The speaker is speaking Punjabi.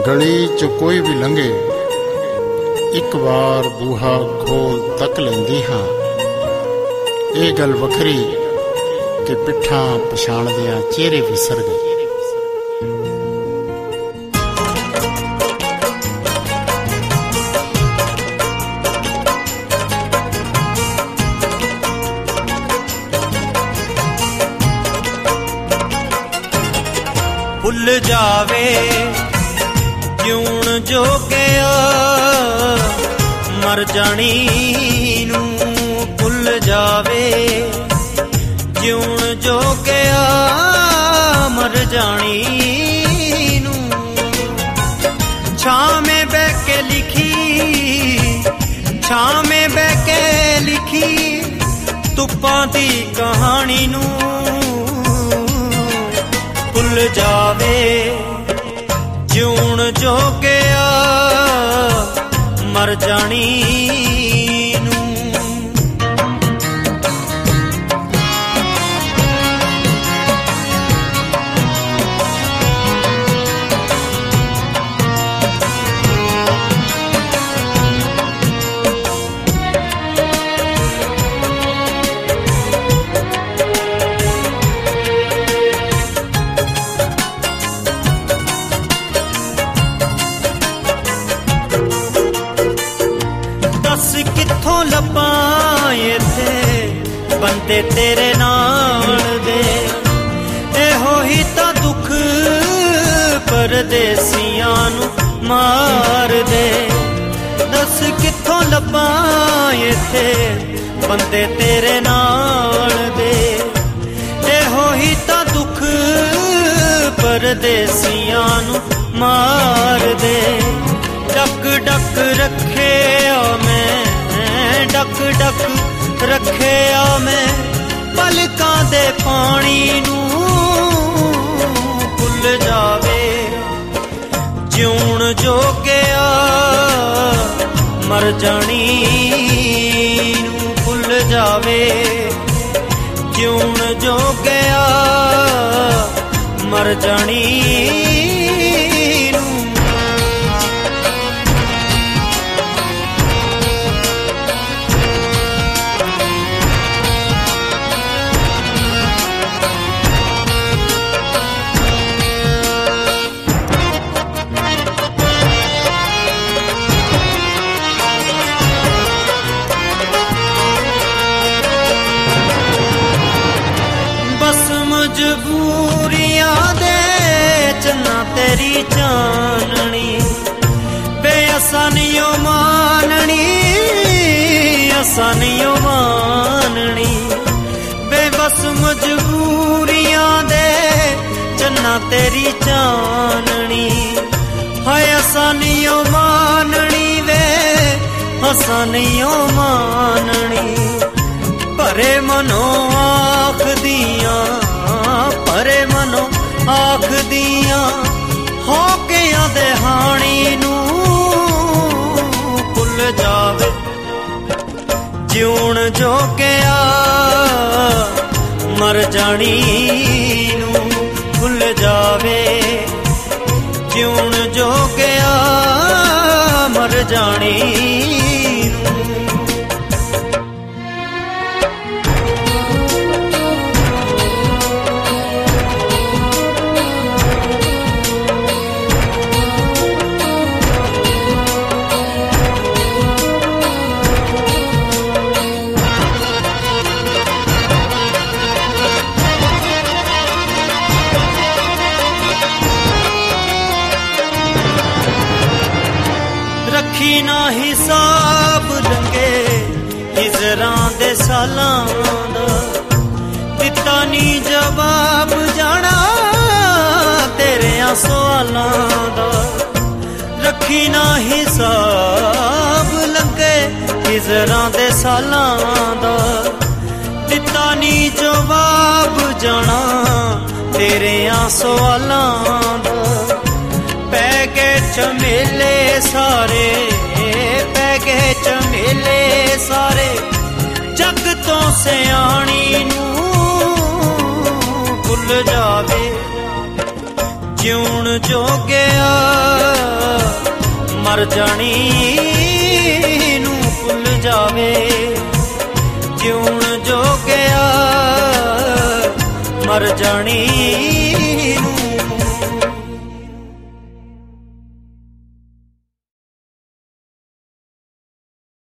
ਗਲੀ 'ਚ ਕੋਈ ਵੀ ਲੰਘੇ ਇੱਕ ਵਾਰ ਬੂਹਾ ਖੋਲ ਤੱਕ ਲੈਂਦੀ ਹਾਂ। ਇਹ ਗੱਲ ਵੱਖਰੀ ਕਿ ਪਿੱਠਾਂ ਪਛਾਣਦਿਆਂ ਚਿਹਰੇ ਵਿਸਰ ਗਏ। ਭੁੱਲ ਜਾਵੇ ਜਿਉਣ ਜੋਗਿਆ ਮਰ ਜਾਣੀ ਨੂੰ, ਭੁੱਲ ਜਾਵੇ ਜਿਉਣ ਜੋਗਿਆ ਮਰ ਜਾਣੀ ਨੂੰ। ਛਾਵੇਂ ਬਹਿ ਕੇ ਲਿਖੀ, ਛਾਵੇਂ ਬਹਿ ਕੇ ਲਿਖੀ ਧੁੱਪਾਂ ਦੀ ਕਹਾਣੀ ਨੂੰ, ਭੁੱਲ ਜਾਵੇ ਜਿਉਣ ਜੋਗਿਆ ਮਰ ਜਾਣੀ ਨੂੰ। ਕਿੱਥੋਂ ਲੱਭਾਂ ਇੱਥੇ ਬੰਦੇ ਤੇਰੇ ਨਾਲ ਦੇ, ਇਹੋ ਹੀ ਤਾਂ ਦੁੱਖ ਪਰਦੇਸੀਆਂ ਨੂੰ ਮਾਰਦੇ। ਦੱਸ ਕਿੱਥੋਂ ਲੱਭਾਂ ਇੱਥੇ ਬੰਦੇ ਤੇਰੇ ਨਾਲ ਦੇ, ਇਹੋ ਹੀ ਤਾਂ ਦੁੱਖ ਪਰਦੇਸੀਆਂ ਨੂੰ ਮਾਰਦੇ। ਡੱਕ ਡੱਕ ਰੱਖਿਆ ਮੈਂ, ਡੱਕ ਡੱਕ ਰੱਖਿਆ ਮੈਂ ਪਲਕਾਂ ਦੇ ਪਾਣੀ ਨੂੰ, ਭੁੱਲ ਜਾਵੇ ਜਿਉਣ ਜੋਗਿਆ ਮਰ ਜਾਣੀ ਨੂੰ, ਭੁੱਲ ਜਾਵੇ ਜਿਉਣ ਜੋਗਿਆ ਮਰ ਜਾਣੀ। ਮਜਬੂਰੀਆਂ ਦੇ ਚੰਨਾ ਤੇਰੀ ਚਾਨਣੀ, ਬੇਅਸਾਨੀਓ ਮਾਨਣੀ, ਅਸਾਨੀਓ ਮਾਨਣੀ। ਬੇਬਸ ਮਜਬੂਰੀਆਂ ਦੇ ਚੰਨਾ ਤੇਰੀ ਚਾਨਣੀ, ਹਾਏ ਅਸਾਨੀਓ ਮਾਨਣੀ ਵੇ ਅਸਾਨੀਓ ਮਾਨਣੀ। ਭਰੇ ਮਨੋਂ ਆਖਦੀਆਂ, ਭਰੇ ਮਨੋਂ ਆਖਦੀਆਂ ਹੋਕਿਆਂ ਦੇ ਹਾਣੀ ਨੂੰ, ਭੁੱਲ ਜਾਵੇ ਜਿਉਣ ਜੋਗਿਆ ਮਰ ਜਾਣੀ ਨੂੰ, ਭੁੱਲ ਜਾਵੇ ਜਿਉਣ ਜੋਗਿਆ ਮਰ ਜਾਣੀ ਨੂੰ। ਰੱਖੀ ਨਾ ਹਿਸਾਬ ਲੰਗੇ ਹਿਜਰਾਂ ਦੇ ਸਾਲਾਂ ਦਾ, ਦਿੱਤਾ ਨੀ ਜਵਾਬ ਜਾਣਾ ਤੇਰਿਆਂ ਸਵਾਲਾਂ ਦਾ। ਰੱਖੀ ਨਾ ਹਿਸਾਬ ਲੰਗੇ ਹਿਜਰਾਂ ਦੇ ਸਾਲਾਂ ਦਾ, ਦਿੱਤਾ ਨੀ ਜਵਾਬ ਜਾਣਾ ਤੇਰਿਆਂ ਸਵਾਲਾਂ ਦਾ। ਪੈ ਗਏ ਝਮੇਲੇ ਸਾਰੇ, ਪੈ ਗਏ ਝਮੇਲੇ ਸਾਰੇ ਜਗ ਤੋਂ ਸਿਆਣੀ ਨੂੰ, ਭੁੱਲ ਜਾਵੇ ਜਿਉਣ ਜੋਗਿਆ ਮਰ ਜਾਣੀ ਨੂੰ ਭੁੱਲ ਜਾਵੇ, ਜਿਉਣ ਜੋਗਿਆ ਮਰ ਜਾਣੀ